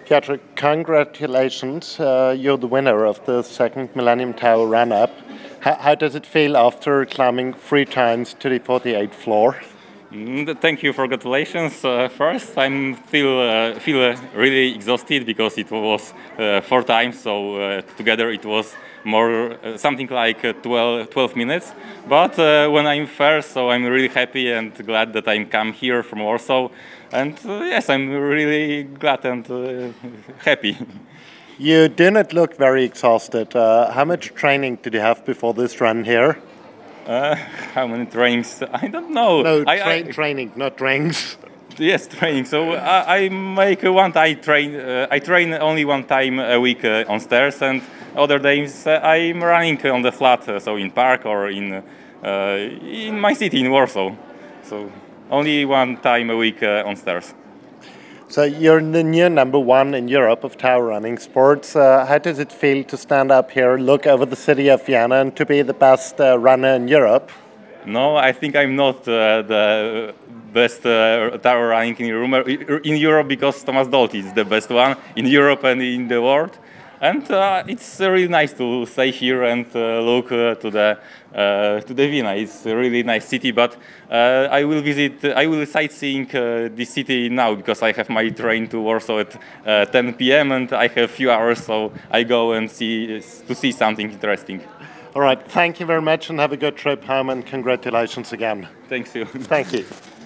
Piotr, congratulations. You're the winner of the second Millennium Tower run-up. How does it feel after climbing 3 times to the 48th floor? Thank you for congratulations. First, I feel really exhausted because it was 4 times, so together it was more something like 12 minutes. But when I'm first, so I'm really happy and glad that I come here from Warsaw. And yes, I'm really glad and happy. You do not look very exhausted. How much training did you have before this run here? How many trainings? I don't know. No, training, not drinks. Yes, training. So I make one. I train only 1 time a week on stairs, and other days I'm running on the flat, so in park or in my city in Warsaw. So only 1 time a week on stairs. So you're the new #1 in Europe of tower running sports. How does it feel to stand up here, look over the city of Vienna, and to be the best runner in Europe? No, I think I'm not the best tower running in Europe because Thomas Dolt is the best one in Europe and in the world. And it's really nice to stay here and look to the Vienna. It's a really nice city, but I will sightseeing this city now because I have my train to Warsaw at 10 p.m. and I have a few hours, so I go and see something interesting. All right, thank you very much and have a good trip home and congratulations again. Thanks you. Thank you.